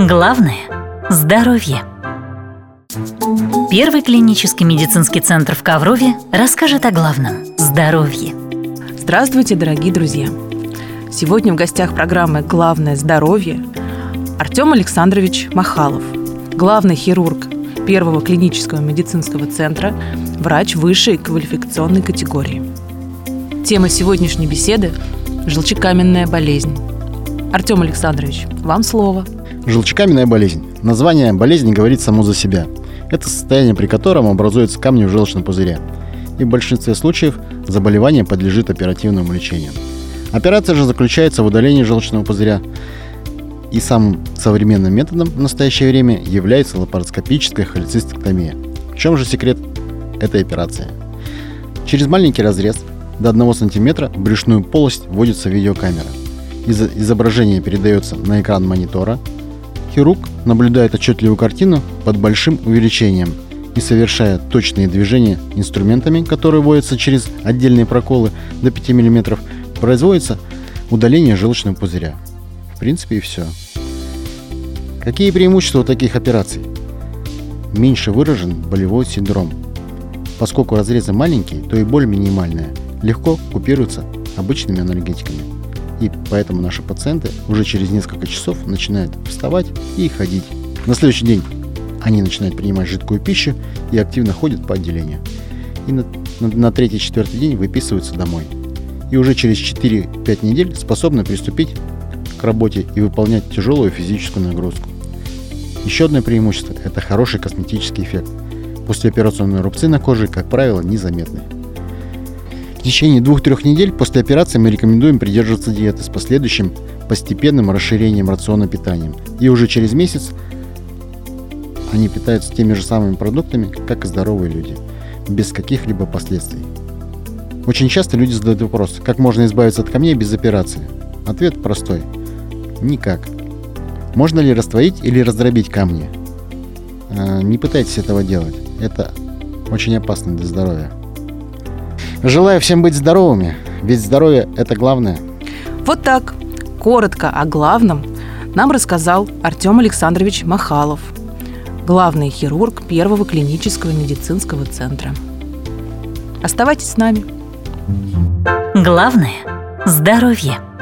Главное – здоровье. Первый клинический медицинский центр в Коврове расскажет о главном – здоровье. Здравствуйте, дорогие друзья! Сегодня в гостях программы «Главное – здоровье» Артем Александрович Махалов, главный хирург Первого клинического медицинского центра, врач высшей квалификационной категории. Тема сегодняшней беседы – желчекаменная болезнь. Артем Александрович, вам слово. Желчекаменная болезнь. Название болезни говорит само за себя. Это состояние, при котором образуются камни в желчном пузыре. И в большинстве случаев заболевание подлежит оперативному лечению. Операция же заключается в удалении желчного пузыря. И самым современным методом в настоящее время является лапароскопическая холецистектомия. В чем же секрет этой операции? Через маленький разрез до 1 см в брюшную полость вводится видеокамера. Изображение передается на экран монитора. Хирург наблюдает отчетливую картину под большим увеличением и, совершая точные движения инструментами, которые вводятся через отдельные проколы до 5 мм, производится удаление желчного пузыря. В принципе, и все. Какие преимущества у таких операций? Меньше выражен болевой синдром. Поскольку разрезы маленькие, то и боль минимальная, легко купируется обычными анальгетиками. И поэтому наши пациенты уже через несколько часов начинают вставать и ходить. На следующий день они начинают принимать жидкую пищу и активно ходят по отделению. И на 3-4 день выписываются домой. И уже через 4-5 недель способны приступить к работе и выполнять тяжелую физическую нагрузку. Еще одно преимущество – это хороший косметический эффект. Послеоперационные рубцы на коже, как правило, незаметны. В течение 2-3 недель после операции мы рекомендуем придерживаться диеты с последующим постепенным расширением рациона питания. И уже через месяц они питаются теми же самыми продуктами, как и здоровые люди, без каких-либо последствий. Очень часто люди задают вопрос, как можно избавиться от камней без операции? Ответ простой – никак. Можно ли растворить или раздробить камни? Не пытайтесь этого делать, это очень опасно для здоровья. Желаю всем быть здоровыми, ведь здоровье – это главное. Вот так, коротко о главном нам рассказал Артем Александрович Махалов, главный хирург Первого клинического медицинского центра. Оставайтесь с нами. Главное – здоровье.